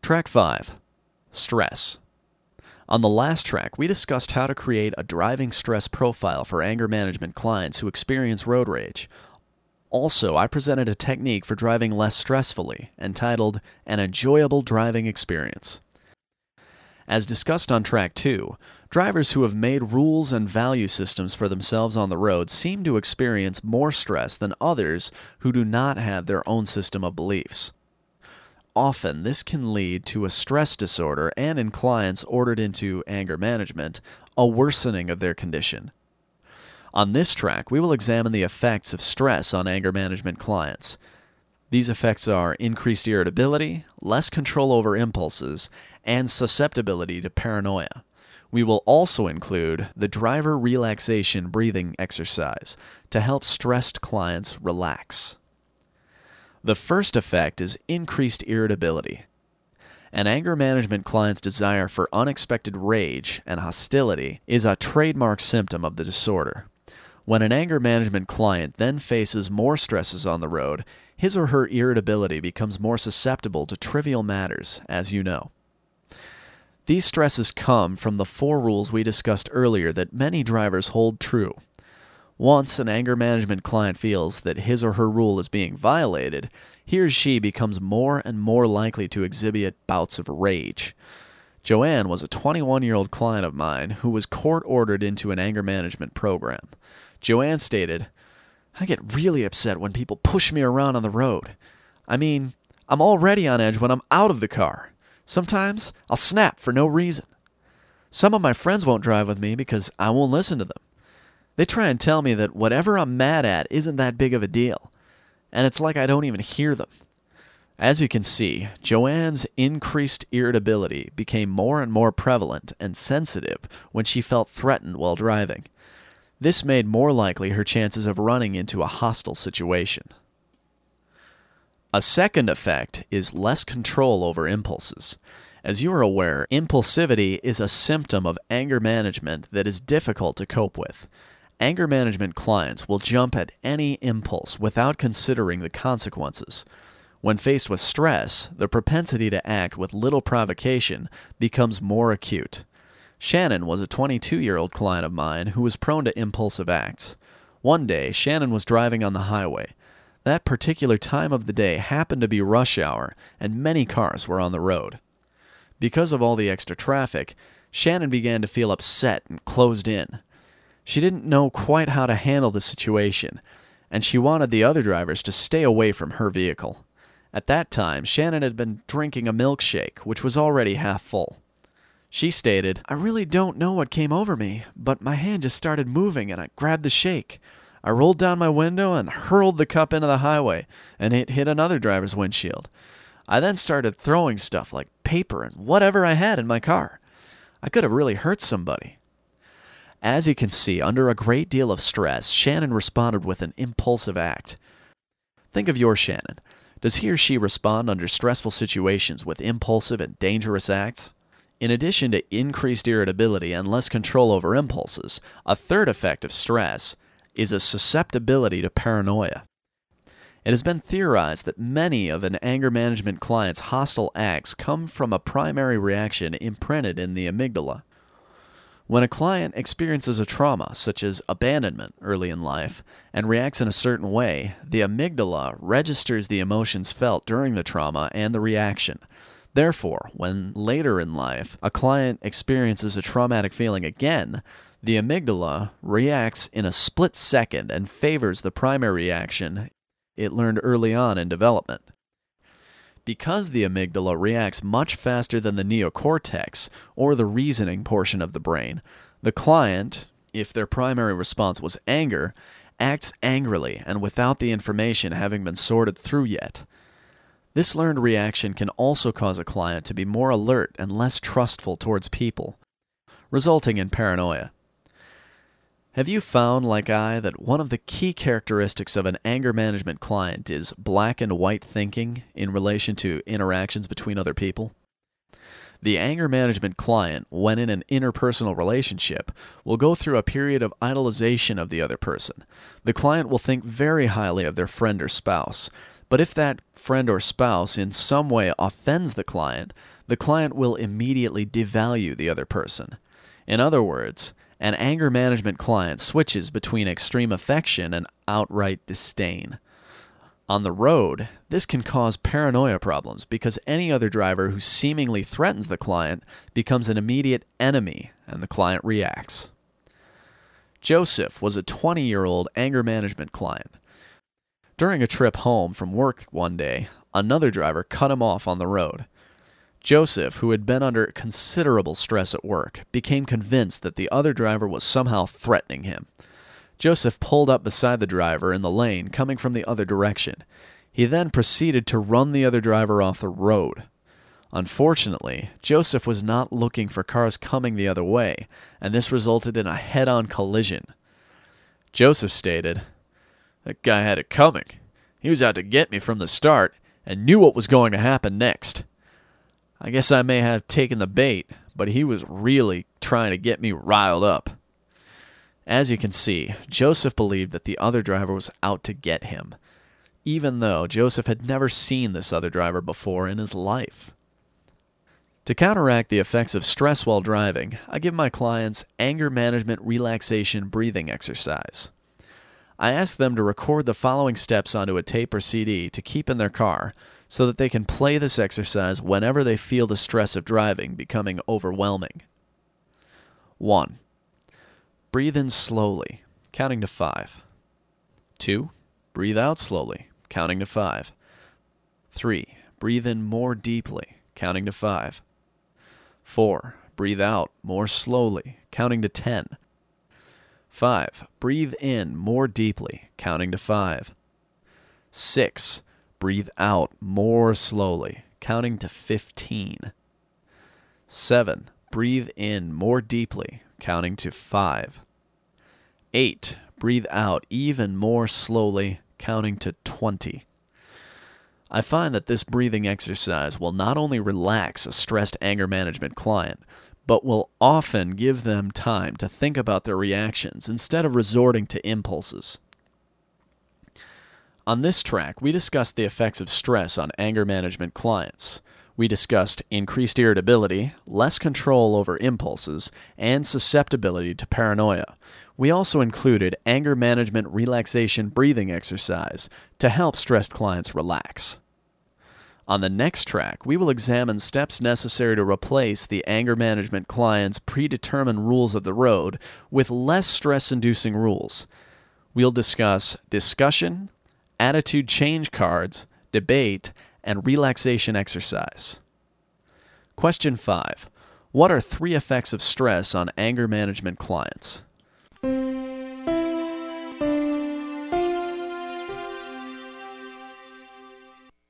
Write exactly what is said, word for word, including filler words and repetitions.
Track five. Stress. On the last track, we discussed how to create a driving stress profile for anger management clients who experience road rage. Also, I presented a technique for driving less stressfully, entitled An Enjoyable Driving Experience. As discussed on Track two, drivers who have made rules and value systems for themselves on the road seem to experience more stress than others who do not have their own system of beliefs. Often, this can lead to a stress disorder and, in clients ordered into anger management, a worsening of their condition. On this track, we will examine the effects of stress on anger management clients. These effects are increased irritability, less control over impulses, and susceptibility to paranoia. We will also include the driver relaxation breathing exercise to help stressed clients relax. The first effect is increased irritability. An anger management client's desire for unexpected rage and hostility is a trademark symptom of the disorder. When an anger management client then faces more stresses on the road, his or her irritability becomes more susceptible to trivial matters, as you know. These stresses come from the four rules we discussed earlier that many drivers hold true. Once an anger management client feels that his or her rule is being violated, he or she becomes more and more likely to exhibit bouts of rage. Joanne was a twenty-one-year-old client of mine who was court-ordered into an anger management program. Joanne stated, "I get really upset when people push me around on the road. I mean, I'm already on edge when I'm out of the car. Sometimes I'll snap for no reason. Some of my friends won't drive with me because I won't listen to them. They try and tell me that whatever I'm mad at isn't that big of a deal, and it's like I don't even hear them." As you can see, Joanne's increased irritability became more and more prevalent and sensitive when she felt threatened while driving. This made more likely her chances of running into a hostile situation. A second effect is less control over impulses. As you are aware, impulsivity is a symptom of anger management that is difficult to cope with. Anger management clients will jump at any impulse without considering the consequences. When faced with stress, the propensity to act with little provocation becomes more acute. Shannon was a twenty-two-year-old client of mine who was prone to impulsive acts. One day, Shannon was driving on the highway. That particular time of the day happened to be rush hour, and many cars were on the road. Because of all the extra traffic, Shannon began to feel upset and closed in. She didn't know quite how to handle the situation, and she wanted the other drivers to stay away from her vehicle. At that time, Shannon had been drinking a milkshake, which was already half full. She stated, "I really don't know what came over me, but my hand just started moving and I grabbed the shake. I rolled down my window and hurled the cup into the highway, and it hit another driver's windshield. I then started throwing stuff like paper and whatever I had in my car. I could have really hurt somebody." As you can see, under a great deal of stress, Shannon responded with an impulsive act. Think of your Shannon. Does he or she respond under stressful situations with impulsive and dangerous acts? In addition to increased irritability and less control over impulses, a third effect of stress is a susceptibility to paranoia. It has been theorized that many of an anger management client's hostile acts come from a primary reaction imprinted in the amygdala. When a client experiences a trauma, such as abandonment early in life, and reacts in a certain way, the amygdala registers the emotions felt during the trauma and the reaction. Therefore, when later in life a client experiences a traumatic feeling again, the amygdala reacts in a split second and favors the primary reaction it learned early on in development. Because the amygdala reacts much faster than the neocortex, or the reasoning portion of the brain, the client, if their primary response was anger, acts angrily and without the information having been sorted through yet. This learned reaction can also cause a client to be more alert and less trustful towards people, resulting in paranoia. Have you found, like I, that one of the key characteristics of an anger management client is black and white thinking in relation to interactions between other people? The anger management client, when in an interpersonal relationship, will go through a period of idolization of the other person. The client will think very highly of their friend or spouse, But if that friend or spouse in some way offends the client, the client will immediately devalue the other person. In other words, an anger management client switches between extreme affection and outright disdain. On the road, this can cause paranoia problems because any other driver who seemingly threatens the client becomes an immediate enemy and the client reacts. Joseph was a twenty-year-old anger management client. During a trip home from work one day, another driver cut him off on the road. Joseph, who had been under considerable stress at work, became convinced that the other driver was somehow threatening him. Joseph pulled up beside the driver in the lane coming from the other direction. He then proceeded to run the other driver off the road. Unfortunately, Joseph was not looking for cars coming the other way, and this resulted in a head-on collision. Joseph stated, "That guy had it coming. He was out to get me from the start and knew what was going to happen next. I guess I may have taken the bait, but he was really trying to get me riled up." As you can see, Joseph believed that the other driver was out to get him, even though Joseph had never seen this other driver before in his life. To counteract the effects of stress while driving, I give my clients anger management relaxation breathing exercise. I ask them to record the following steps onto a tape or C D to keep in their car so that they can play this exercise whenever they feel the stress of driving becoming overwhelming. one. Breathe in slowly, counting to five. two. Breathe out slowly, counting to five. three. Breathe in more deeply, counting to five. four. Breathe out more slowly, counting to ten. five. Breathe in more deeply, counting to five. six. Breathe out more slowly, counting to fifteen. seven. Breathe in more deeply, counting to five. eight. Breathe out even more slowly, counting to twenty. I find that this breathing exercise will not only relax a stressed anger management client, but will often give them time to think about their reactions instead of resorting to impulses. On this track, we discussed the effects of stress on anger management clients. We discussed increased irritability, less control over impulses, and susceptibility to paranoia. We also included anger management relaxation breathing exercise to help stressed clients relax. On the next track, we will examine steps necessary to replace the anger management client's predetermined rules of the road with less stress-inducing rules. We'll discuss discussion, attitude change cards, debate, and relaxation exercise. Question five. What are three effects of stress on anger management clients?